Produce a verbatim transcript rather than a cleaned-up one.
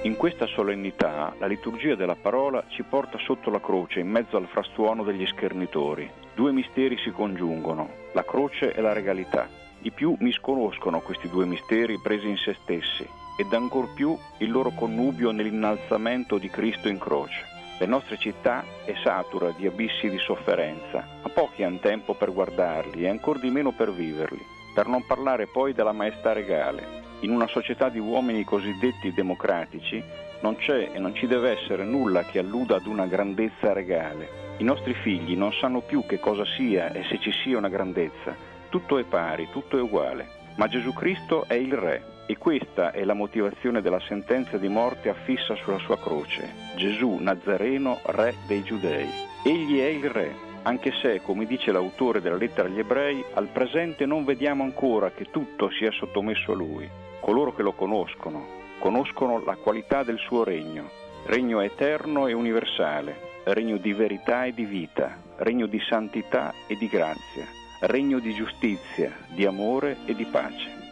In questa solennità la liturgia della parola ci porta sotto la croce in mezzo al frastuono degli schernitori. Due misteri si congiungono, la croce e la regalità. I più misconoscono questi due misteri presi in se stessi ed ancor più il loro connubio nell'innalzamento di Cristo in croce. La nostra città è satura di abissi di sofferenza, ma pochi hanno tempo per guardarli e ancor di meno per viverli, per non parlare poi della maestà regale. In una società di uomini cosiddetti democratici non c'è e non ci deve essere nulla che alluda ad una grandezza regale. I nostri figli non sanno più che cosa sia e se ci sia una grandezza. Tutto è pari, tutto è uguale. Ma Gesù Cristo è il Re. E questa è la motivazione della sentenza di morte affissa sulla sua croce. Gesù Nazareno, Re dei Giudei. Egli è il Re, anche se, come dice l'autore della lettera agli Ebrei, al presente non vediamo ancora che tutto sia sottomesso a Lui. Coloro che lo conoscono, conoscono la qualità del suo regno. Regno eterno e universale, regno di verità e di vita, regno di santità e di grazia, regno di giustizia, di amore e di pace.